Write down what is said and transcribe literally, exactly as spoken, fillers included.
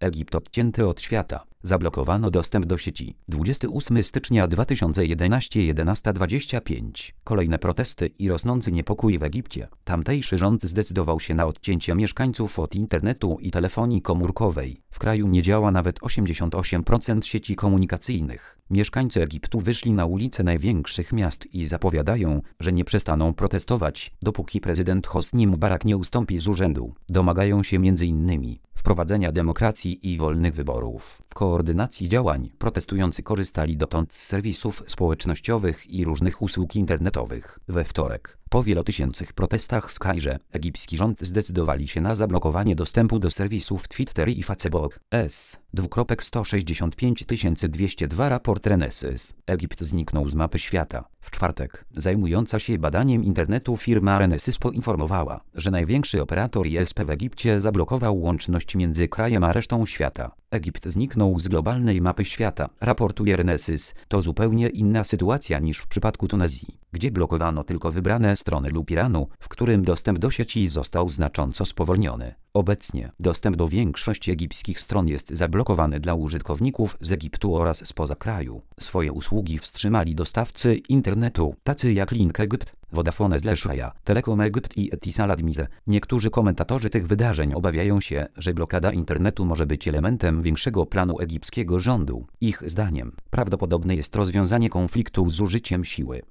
Egipt odcięty od świata. Zablokowano dostęp do sieci. dwudziestego ósmego stycznia dwa tysiące jedenastego jedenasta dwadzieścia pięć. Kolejne protesty i rosnący niepokój w Egipcie. Tamtejszy rząd zdecydował się na odcięcie mieszkańców od internetu i telefonii komórkowej. W kraju nie działa nawet osiemdziesiąt osiem procent sieci komunikacyjnych. Mieszkańcy Egiptu wyszli na ulice największych miast i zapowiadają, że nie przestaną protestować, dopóki prezydent Hosni Mubarak nie ustąpi z urzędu. Domagają się między innymi wprowadzenia demokracji i wolnych wyborów. W koordynacji działań protestujący korzystali dotąd z serwisów społecznościowych i różnych usług internetowych. We wtorek, po wielotysięcznych protestach w Kairze, egipski rząd zdecydowali się na zablokowanie dostępu do serwisów Twitter i Facebook. S. sto sześćdziesiąt pięć tysięcy dwieście dwa Raport Renesys. Egipt zniknął z mapy świata. W czwartek, zajmująca się badaniem internetu firma Renesys poinformowała, że największy operator I S P w Egipcie zablokował łączność między krajem a resztą świata. Egipt zniknął z globalnej mapy świata, raportuje Renesys. To zupełnie inna sytuacja niż w przypadku Tunezji, gdzie blokowano tylko wybrane strony, lub Iranu, w którym dostęp do sieci został znacząco spowolniony. Obecnie dostęp do większości egipskich stron jest zablokowany dla użytkowników z Egiptu oraz spoza kraju. Swoje usługi wstrzymali dostawcy internetu, tacy jak Link Egypt, Vodafone Zleszaya, Telekom Egypt i Etisalat Mize. Niektórzy komentatorzy tych wydarzeń obawiają się, że blokada internetu może być elementem większego planu egipskiego rządu. Ich zdaniem prawdopodobne jest rozwiązanie konfliktu z użyciem siły.